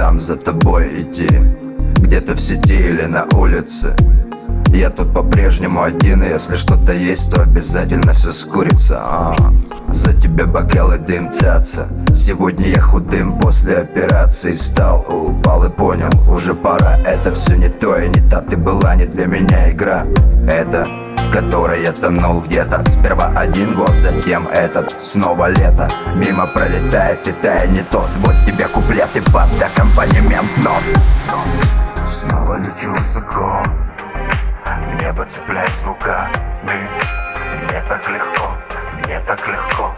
нам за тобой идти? Где-то в сети или на улице? Я тут по-прежнему один, и если что-то есть, то обязательно все скурится. За тебя бокалы дымтятся. Сегодня я худым после операции стал. Упал и понял, уже пора. Это все не то и не та. Ты была не для меня игра. Это в которой я тонул где-то. Сперва 1 год, затем этот, снова лето. Мимо пролетает и тая не тот. Вот тебе куплеты под аккомпанемент нот. Снова лечу высоко, в небо цепляясь руками. Мне так легко, мне так легко.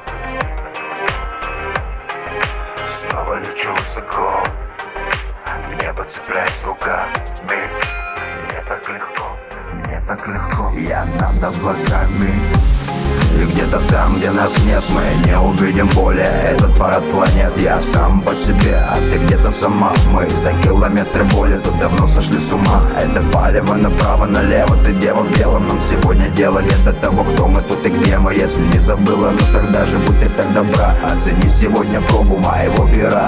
Снова лечу высоко, в небо цепляясь руками. Мне так легко, мне так легко. Я над облаками. И где-то там, где нас нет, мы не увидим более этот парад планет. Я сам по себе, а ты где-то сама. Мы за километры боли тут давно сошли с ума. Это палево направо-налево, ты дева в белом. Нам сегодня дела нет до того, кто мы тут и где мы. Если не забыла, ну тогда же будь ты так добра. Оцени сегодня пробу моего пера.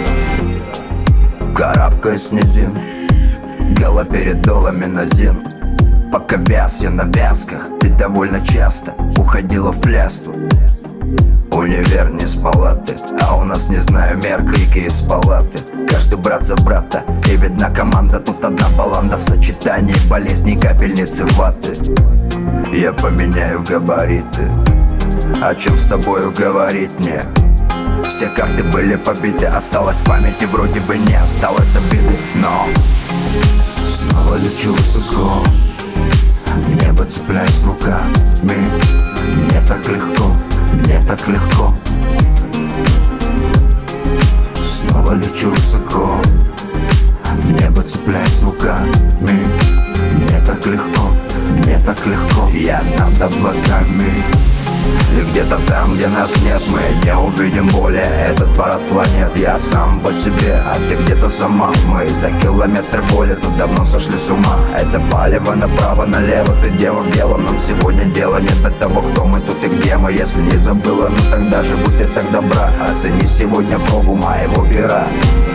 Карабкаясь с низин, гола перед долами на зин. Пока вяз я на вязках, ты довольно часто уходила в плясту. Универ не с палаты, а у нас, не знаю, мер, крики из палаты. Каждый брат за брата, и видна команда. Тут одна баланда в сочетании болезней, капельницы ваты. Я поменяю габариты, о чем с тобою говорить мне? Все карты были побиты, осталось в памяти, вроде бы не осталось обиды. Но снова лечу высоко, в небо цепляясь руками. Мне так легко, мне так легко. Снова лечу высоко, в небо цепляясь руками. Мне так легко, мне так легко. Я над облаками. И где-то там, где нас нет, мы не увидим более этот парад планет. Я сам по себе, а ты где-то сама. Мы за километры боли тут давно сошли с ума. Это палево направо-налево, ты дева в белом. Нам сегодня дела нет до того, кто мы тут и где мы. Если не забыла, ну тогда же будь ты так добра. Оцени сегодня пробу моего пера.